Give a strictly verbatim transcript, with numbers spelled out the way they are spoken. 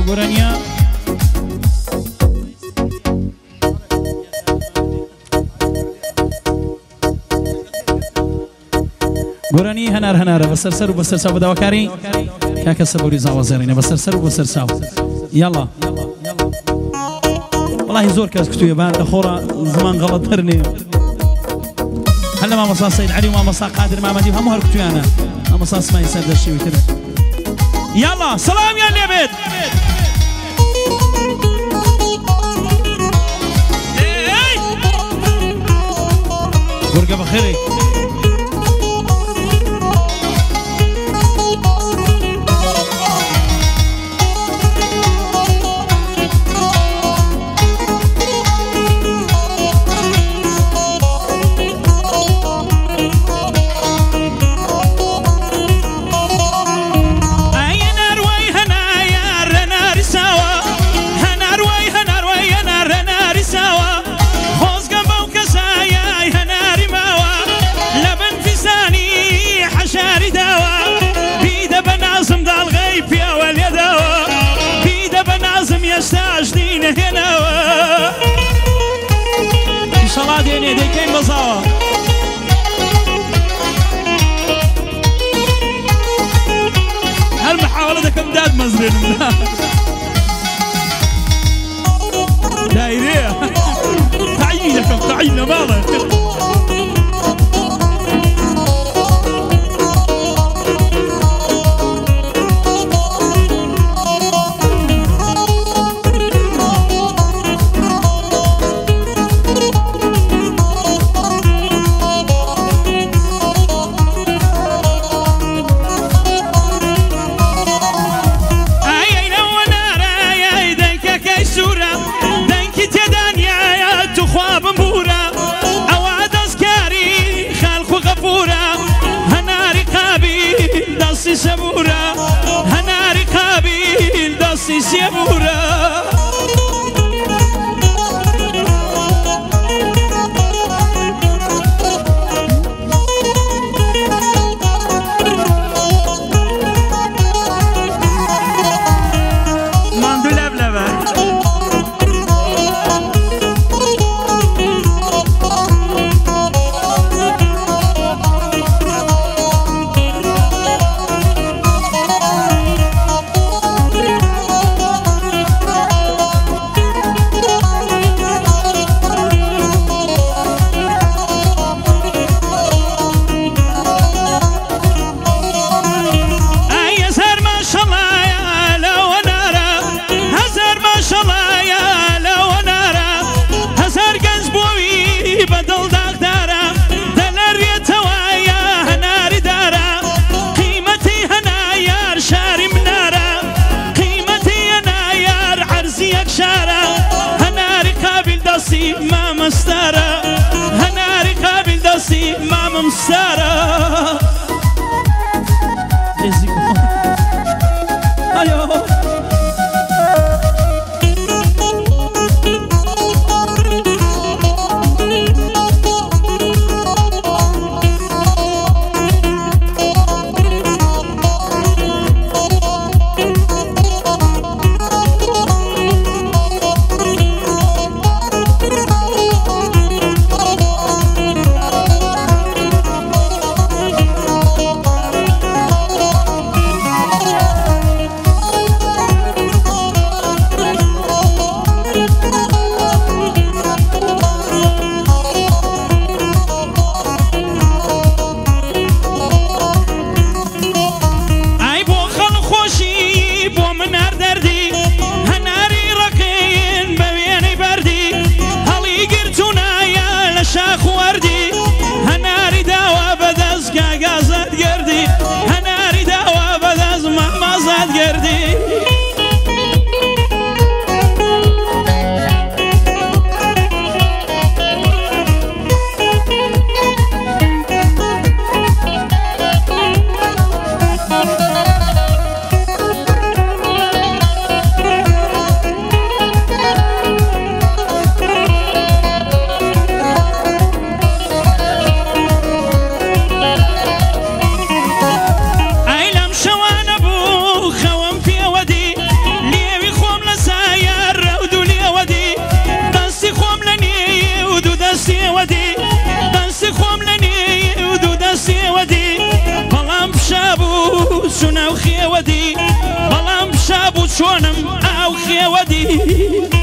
گورانیا گورانی هنر هنره بسر سر و بسر ساو بداوکاری که کس بوری زاوزرینه بسر سر و بسر ساو يلا والله زور كاس كتوية بعد أخورا زمان غلط ترني هلا ما مصاص سيد علي وما مصاص قادر ما مديم هم هركتوي أنا ما مصاص ما يسد الشيء وكذا يلا سلام يا ليبد برقة بخيري يستعجلين هنا إن شاء الله ديني ديكين بصاوة هالمحاولة كم داد مزرين دايرية تعيينكم تعيينا ماله سبورة هناري قابيل داسي سبورة ماندو لبلبة ما مستارة هناري قابل داسي ما مستارة أيوه خێوەدی بەڵام شاب و چۆنم ئاو خێوەدی